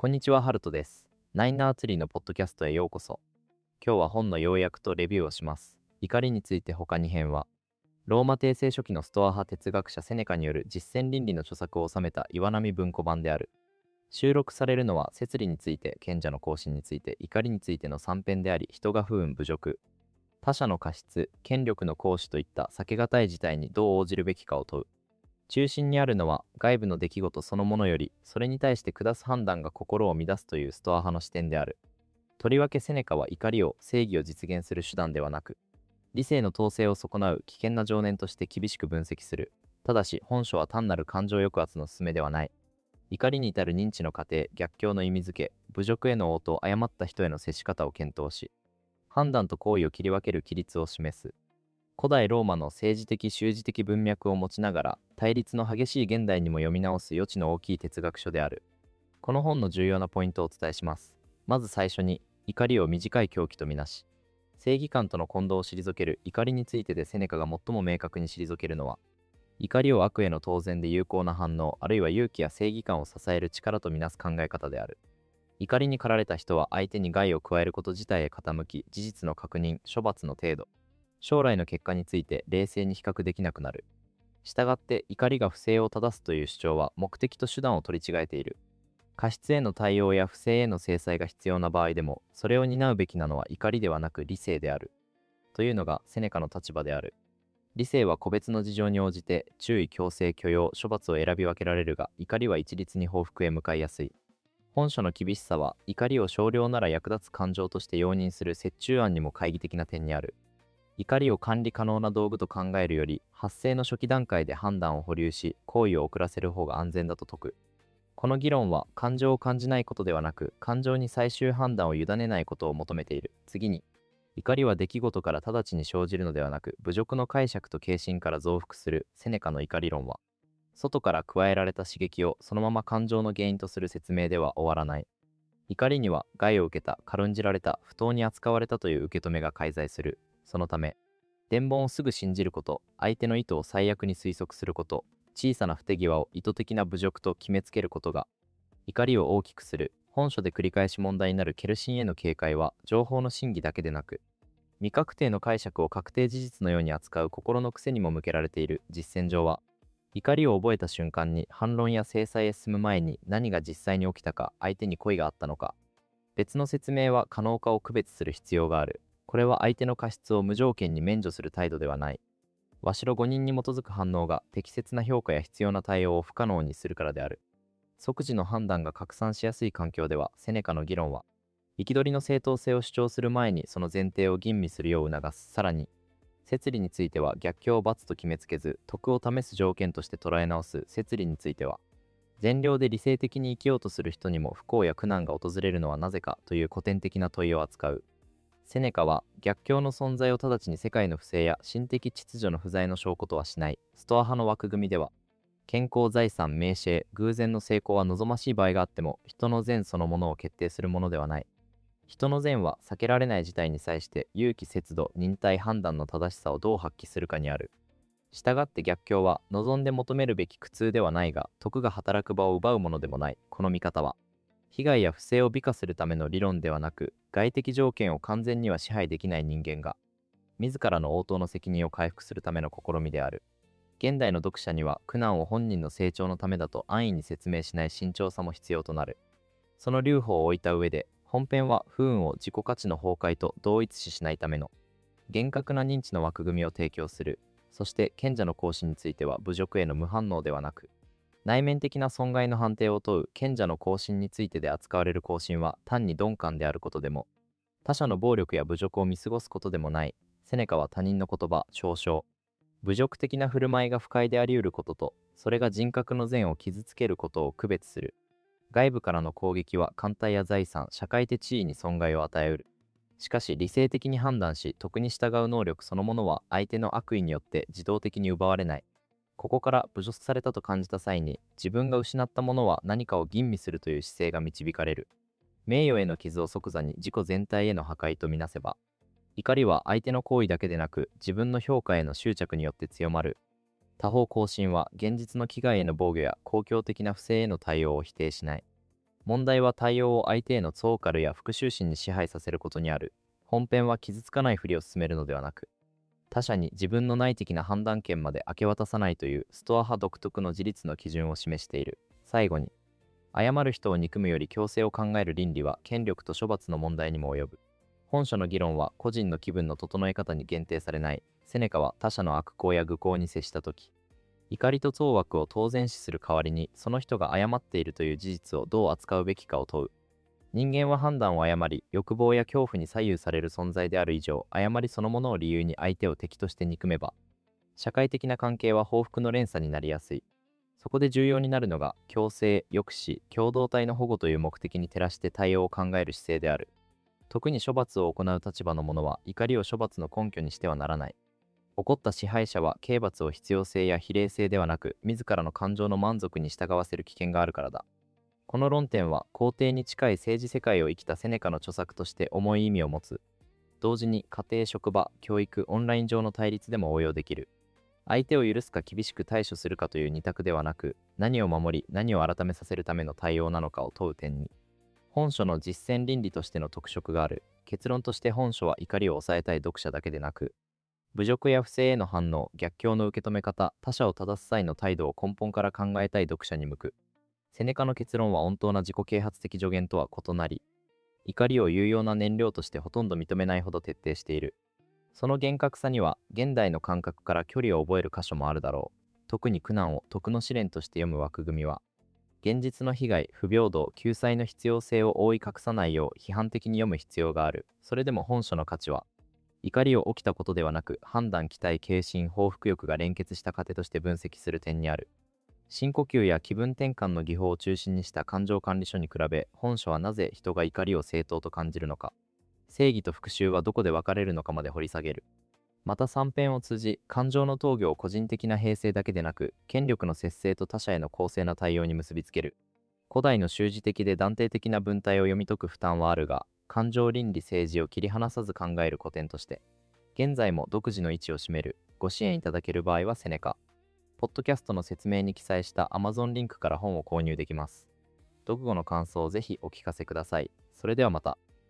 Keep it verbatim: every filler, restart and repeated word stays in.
こんにちは、ハルトです。ナインナーツリーのポッドキャストへようこそ。今日は本の要約とレビューをします。怒りについて他に編は、ローマ帝政初期のストア派哲学者セネカによる実践倫理の著作を収めた岩波文庫版である。収録されるのは、摂理について、賢者の行進について、怒りについてのさん編であり、人が不運侮辱、他者の過失、権力の行使といった避けがたい事態にどう応じるべきかを問う。中心にあるのは外部の出来事そのものより、それに対して下す判断が心を乱すというストア派の視点である。とりわけセネカは怒りを正義を実現する手段ではなく、理性の統制を損なう危険な情念として厳しく分析する。ただし本書は単なる感情抑圧の勧めではない。怒りに至る認知の過程、逆境の意味付け、侮辱への応答、誤った人への接し方を検討し、判断と行為を切り分ける規律を示す。古代ローマの政治的習字的文脈を持ちながら、対立の激しい現代にも読み直す余地の大きい哲学書である。この本の重要なポイントをお伝えします。まず最初に、怒りを短い狂気とみなし、正義感との混同を退ける怒りについてでセネカが最も明確に退けるのは、怒りを悪への当然で有効な反応、あるいは勇気や正義感を支える力とみなす考え方である。怒りに駆られた人は相手に害を加えること自体へ傾き、事実の確認、処罰の程度、将来の結果について冷静に比較できなくなる。したがって怒りが不正を正すという主張は目的と手段を取り違えている。過失への対応や不正への制裁が必要な場合でも、それを担うべきなのは怒りではなく理性である。というのがセネカの立場である。理性は個別の事情に応じて注意、強制、許容、処罰を選び分けられるが、怒りは一律に報復へ向かいやすい。本書の厳しさは、怒りを少量なら役立つ感情として容認する折衷案にも懐疑的な点にある。怒りを管理可能な道具と考えるより、発生の初期段階で判断を保留し、行為を遅らせる方が安全だと説く。この議論は、感情を感じないことではなく、感情に最終判断を委ねないことを求めている。次に、怒りは出来事から直ちに生じるのではなく、侮辱の解釈と軽心から増幅する。セネカの怒り論は、外から加えられた刺激をそのまま感情の原因とする説明では終わらない。怒りには、害を受けた、軽んじられた、不当に扱われたという受け止めが介在する。そのため、伝聞をすぐ信じること、相手の意図を最悪に推測すること、小さな不手際を意図的な侮辱と決めつけることが、怒りを大きくする。本書で繰り返し問題になるケルシンへの警戒は、情報の真偽だけでなく、未確定の解釈を確定事実のように扱う心の癖にも向けられている。実践上は、怒りを覚えた瞬間に反論や制裁へ進む前に何が実際に起きたか、相手に故意があったのか、別の説明は可能かを区別する必要がある。これは相手の過失を無条件に免除する態度ではない。鷲呂誤認に基づく反応が適切な評価や必要な対応を不可能にするからである。即時の判断が拡散しやすい環境では、セネカの議論は、憤りの正当性を主張する前にその前提を吟味するよう促す。さらに、摂理については逆境を罰と決めつけず、徳を試す条件として捉え直す。摂理については、善良で理性的に生きようとする人にも不幸や苦難が訪れるのはなぜかという古典的な問いを扱う。セネカは逆境の存在を直ちに世界の不正や心的秩序の不在の証拠とはしない。ストア派の枠組みでは、健康、財産、名声、偶然の成功は望ましい場合があっても、人の善そのものを決定するものではない。人の善は避けられない事態に際して勇気、節度、忍耐、判断の正しさをどう発揮するかにある。したがって逆境は望んで求めるべき苦痛ではないが、徳が働く場を奪うものでもない。この見方は、被害や不正を美化するための理論ではなく、外的条件を完全には支配できない人間が、自らの応答の責任を回復するための試みである。現代の読者には苦難を本人の成長のためだと安易に説明しない慎重さも必要となる。その留保を置いた上で、本編は不運を自己価値の崩壊と同一視しないための厳格な認知の枠組みを提供する。そして賢者の行使については侮辱への無反応ではなく、内面的な損害の判定を問う賢者の行進についてで扱われる行進は単に鈍感であることでも、他者の暴力や侮辱を見過ごすことでもない。セネカは他人の言葉、嘲笑、侮辱的な振る舞いが不快であり得ることと、それが人格の善を傷つけることを区別する。外部からの攻撃は艦隊や財産、社会的地位に損害を与えうる。しかし理性的に判断し、徳に従う能力そのものは相手の悪意によって自動的に奪われない。ここから侮辱されたと感じた際に、自分が失ったものは何かを吟味するという姿勢が導かれる。名誉への傷を即座に自己全体への破壊とみなせば、怒りは相手の行為だけでなく、自分の評価への執着によって強まる。他方、行進は現実の危害への防御や公共的な不正への対応を否定しない。 問題は対応を相手への憎悪や復讐心に支配させることにある。本編は傷つかないふりを進めるのではなく、他者に自分の内的な判断権まで明け渡さないというストア派独特の自立の基準を示している。最後に、謝る人を憎むより強制を考える倫理は権力と処罰の問題にも及ぶ。本書の議論は個人の気分の整え方に限定されない。セネカは他者の悪行や愚行に接したとき、怒りと憎悪を当然視する代わりに、その人が謝っているという事実をどう扱うべきかを問う。人間は判断を誤り、欲望や恐怖に左右される存在である以上、誤りそのものを理由に相手を敵として憎めば、社会的な関係は報復の連鎖になりやすい。そこで重要になるのが、共生、抑止、共同体の保護という目的に照らして対応を考える姿勢である。特に処罰を行う立場の者は、怒りを処罰の根拠にしてはならない。怒った支配者は、刑罰を必要性や比例性ではなく、自らの感情の満足に従わせる危険があるからだ。この論点は、皇帝に近い政治世界を生きたセネカの著作として重い意味を持つ。同時に、家庭、職場、教育、オンライン上の対立でも応用できる。相手を許すか厳しく対処するかという二択ではなく、何を守り、何を改めさせるための対応なのかを問う点に、本書の実践倫理としての特色がある。結論として本書は怒りを抑えたい読者だけでなく、侮辱や不正への反応、逆境の受け止め方、他者を正す際の態度を根本から考えたい読者に向く。セネカの結論は温当な自己啓発的助言とは異なり、怒りを有用な燃料としてほとんど認めないほど徹底している。その厳格さには、現代の感覚から距離を覚える箇所もあるだろう。特に苦難を徳の試練として読む枠組みは、現実の被害、不平等、救済の必要性を覆い隠さないよう批判的に読む必要がある。それでも本書の価値は、怒りを起きたことではなく、判断、期待、軽心、報復欲が連結した過程として分析する点にある。深呼吸や気分転換の技法を中心にした感情管理書に比べ、本書はなぜ人が怒りを正当と感じるのか、正義と復讐はどこで分かれるのかまで掘り下げる。またさん編を通じ、感情の闘技を個人的な平静だけでなく、権力の節制と他者への公正な対応に結びつける。古代の習字的で断定的な文体を読み解く負担はあるが、感情倫理政治を切り離さず考える古典として、現在も独自の位置を占める。ご支援いただける場合はセネカ。ポッドキャストの説明に記載した Amazon リンクから本を購入できます。読後の感想をぜひお聞かせください。それではまた。